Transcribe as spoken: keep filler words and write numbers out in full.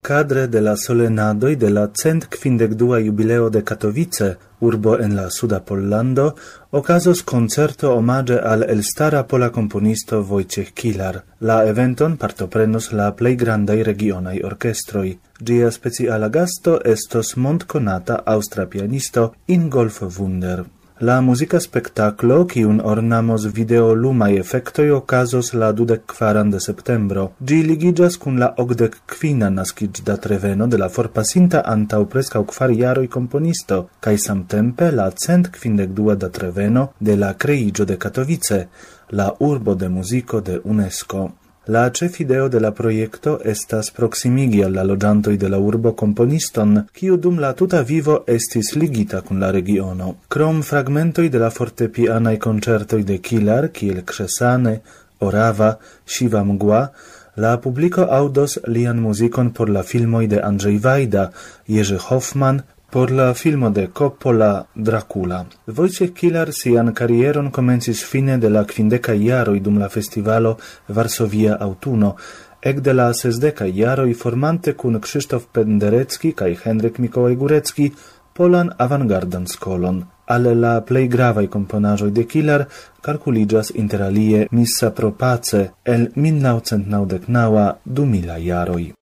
cadre de la solenadoi de la cent quindecdua jubileo de Katowice, urbo en la suda Pollando, okazos concerto omage al elstara pola componisto Wojciech Kilar. La eventon partoprenos la plei grandai regionai orchestroi. Gia speciala gasto estos mondconata austra pianisto Ingolf Wunder. La musica spectaclo, kiun ornamos video lumai effectoi, okazos la dudek kvaran de septembro. Gi ligigas kun la okdek kvina naskiĝ datreveno de la forpasinta antaŭ preskaŭ kvar jaroj komponisto, kaj samtempe la cent kvindekdua datreveno de la kreiĝo de Katowice, la urbo de muziko de UNESCO. La ĉefideo de la projekto estas proksimigi al la loĝantoj de la urbo komponiston, kiu dum la tuta vivo estis ligita kun la regiono. Krom fragmentoj de la fortepianaj koncertoj de Kilar, kiel Krzesane, Orava, Siwa mgła, la publiko aŭdos lian muzikon por la filmoj de Andrzej Wajda, Jerzy Hoffman, por la filmo de Coppola Dracula. Wojciech Kilar sian karieron komencis fine de la kvindekaj jaroj dum la festivalo Varsovia Autuno, ekde la sesdekaj jaroj formante kun Krzysztof Penderecki kaj Henryk Mikołaj Górecki polan avangardan skolon. Ale la plej gravaj komponaĵoj de Kilar kalkuliĝas interalie Missa pro pace el mil naŭcent naŭdek naŭa du mila jaroj.